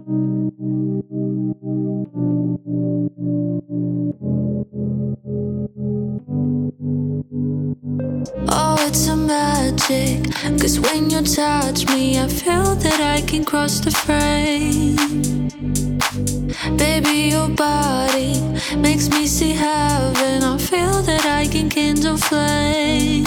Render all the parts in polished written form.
Oh, it's a magic, 'cause when you touch me I feel that I can cross the frame. Baby, your body makes me see heaven. I feel that I can kindle flame.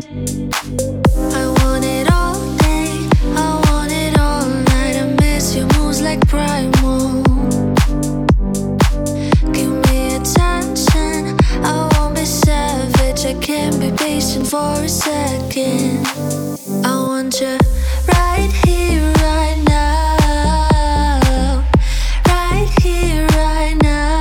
I want it all day, I want it all night. I miss your moves like primal. Give me attention, I won't be savage. I can't be patient for a second. I want you right here, right now. Right here, right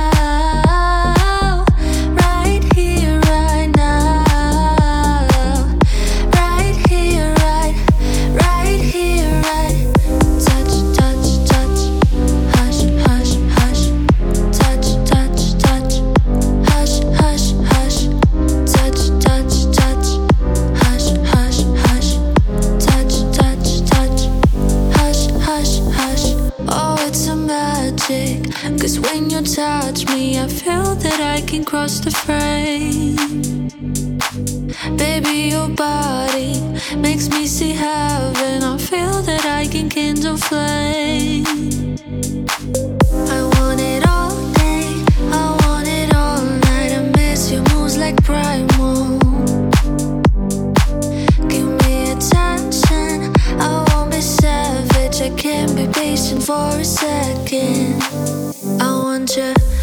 now. Right here, right now. Right here, right here, right. Touch, touch, touch. Hush, hush, hush. Touch, touch, touch. Hush, hush, hush. Touch, touch, touch. Hush, hush, hush. Touch, touch, touch. Hush, hush, hush. Oh, it's a magic, 'cause when you touch me I feel that I can cross the frame. Baby, your body makes me see heaven. I feel that I can kindle flame. I want it all day, I want it all night. I miss your moves like primal. Give me attention, I won't be savage. I can't be patient for a second. I want you